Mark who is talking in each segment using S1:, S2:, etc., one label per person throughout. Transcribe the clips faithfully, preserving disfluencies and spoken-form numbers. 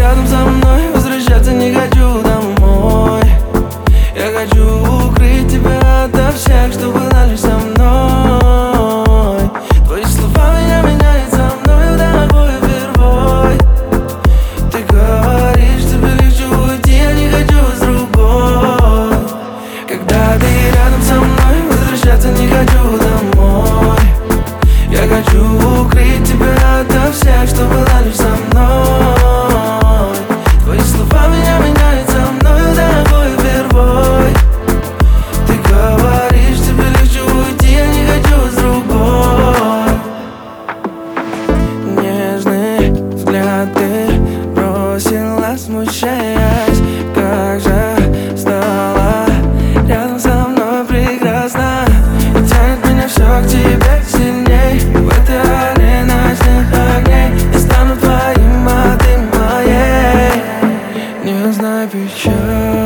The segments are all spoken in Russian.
S1: рядом со мной, возвращаться не хочу домой. Я хочу укрыть тебя ото всех, что была лишь со мной. Твои слова меня меняют, со мною дорогой впервой. Ты говоришь, тебе легче уйти, я не хочу с другой. Когда ты рядом со мной, возвращаться не хочу домой. Я хочу укрыть тебя ото всех, что была лишь со мной. Твои слова меня меняют, со мною дорогой впервой. Ты говоришь, тебе легче уйти, я не хочу с другой. Нежный взгляд ты бросила, смущаясь. Как же стало рядом со мной прекрасно. И тянет меня все к тебе сильней. В этой арене ночных огней я стану твоим, а ты моей. Не знай печаль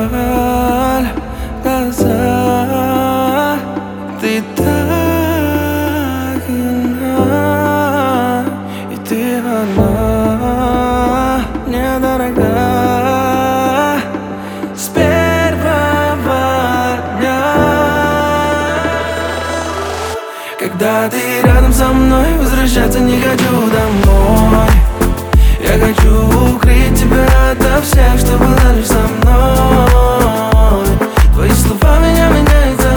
S1: в глазах. Ты так ина, и ты одна, мне дорога с первого дня. Когда ты рядом со мной, возвращаться не хочу домой. Я хочу укрыть тебя ото всех, что было лишь со мной. Твои слова меня меняют, со